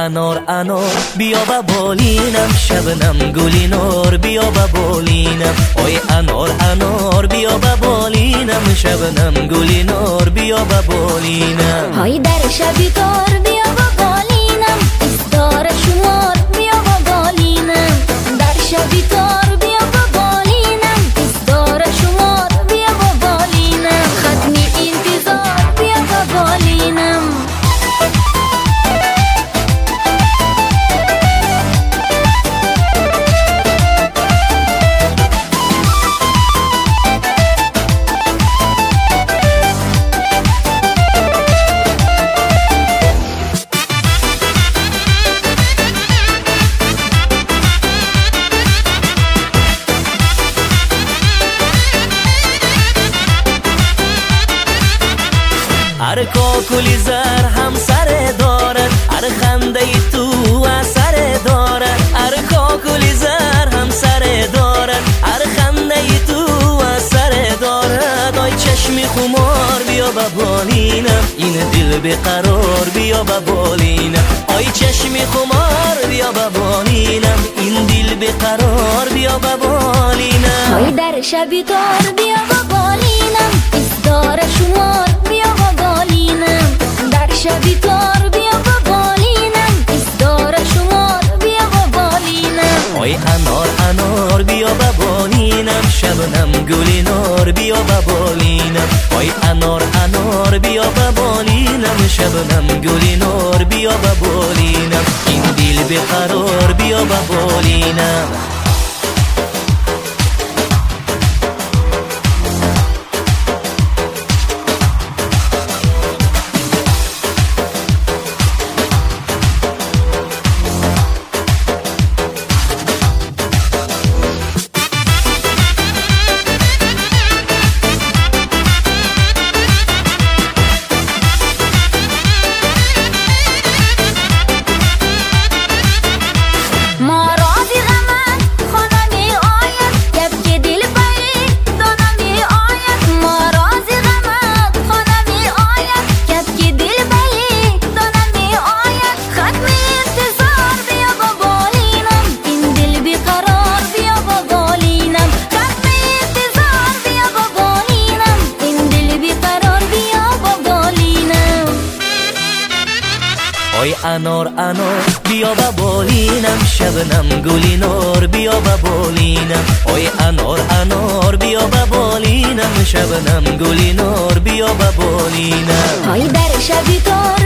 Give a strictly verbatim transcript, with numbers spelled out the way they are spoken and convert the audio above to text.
انار انار بیا و بالینم، شبنم گلی نار بیا و بالینم. آی انار انار بیا و بالینم، شبنم گلی نار بیا و بالینم. های در شبی تار بیا و بالینم، استار شمار بیا و بالینم. در شبی تار بیا و بالینم، استار شمار بیا و بالینم. ختمی انتظار بیا و بالینم. هر کاکلی زر هم سر دارد، هر خنده تو اثر دارد. هر کاکلی زر هم سر دارد، هر خنده تو اثر دارد. آی چشمی خمار بیا با بالینم، این دل بیقرار بیا با بالینم. آی چشمی خمار بیا با بالینم، این دل بیقرار بیا با بالینم. های در شبی تار بیا و بالینم، استار شمار بیا و بالینم. در شبی تار بیا و بالینم، استار شمار بیا و بالینم. آی انار انار بیا و بالینم، شبنم گلی نار بیا و بالینم. آی انار انار بیا و بالینم، شبنم گلی نار بیا و بالینم. این دل بیقرار بیا و بالینم. آی انار انار بیا و بالینم، شبنم گلی نار بیا و بالینم. آی انار انار بیا و بالینم، شبنم گلی نار بیا و بالینم. های در شبی تار